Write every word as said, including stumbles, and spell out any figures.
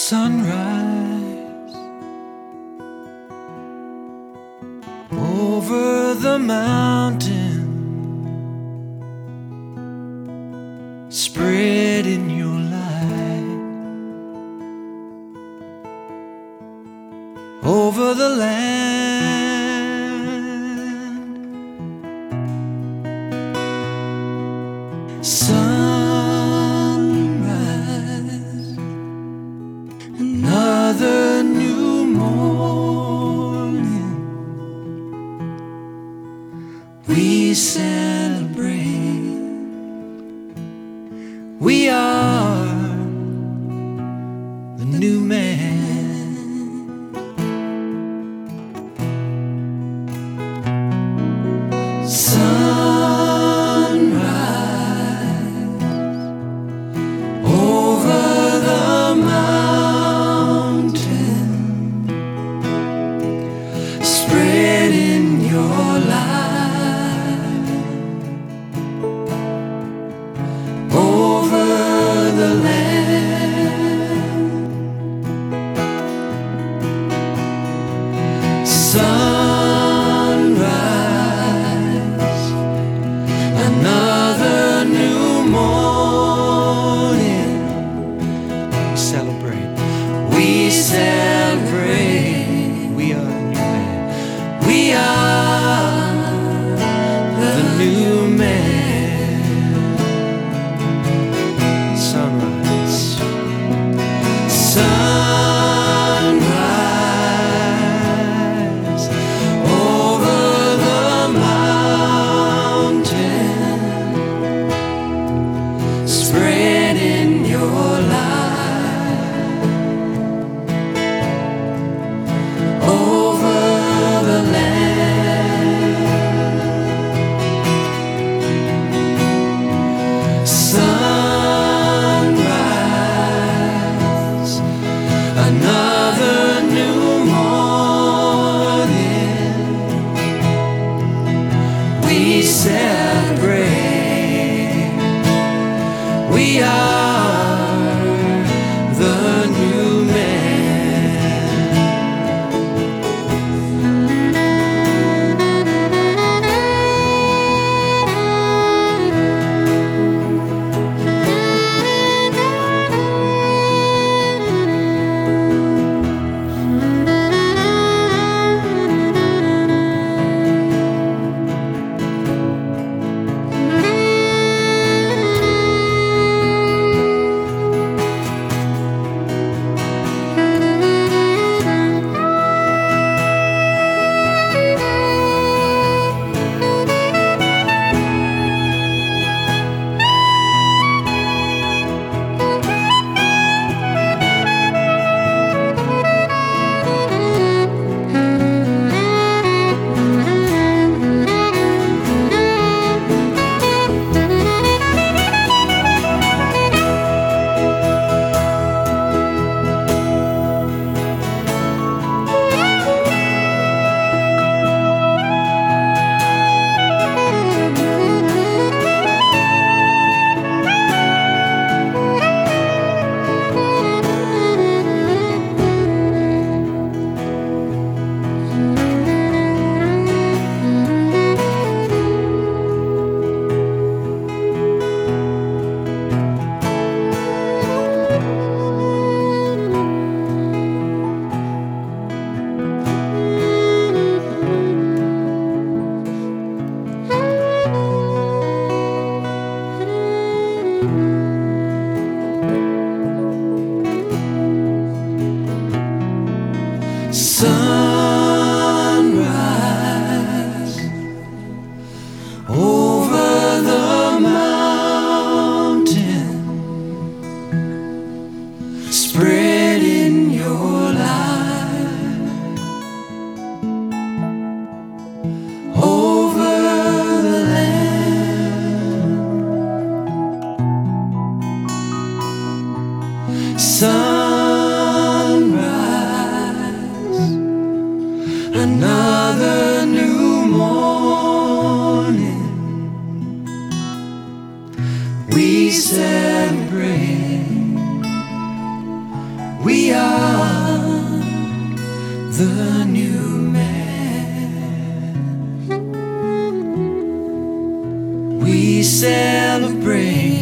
Sunrise over the mountain, spreading your light over the land. Sunrise, another new morning. We celebrate. We are the new man. Sunrise over the mountain, spreading your light over the land. Sunrise, another new morning. We celebrate, we celebrate. We are the new man. We are the new man. Sunrise, sunrise over the mountain, spreading your light over the land. Sunrise, another new morning. We celebrate. We are the new man. Sunrise over the mountain, spreading your light over the land. Sunrise, the new man. We celebrate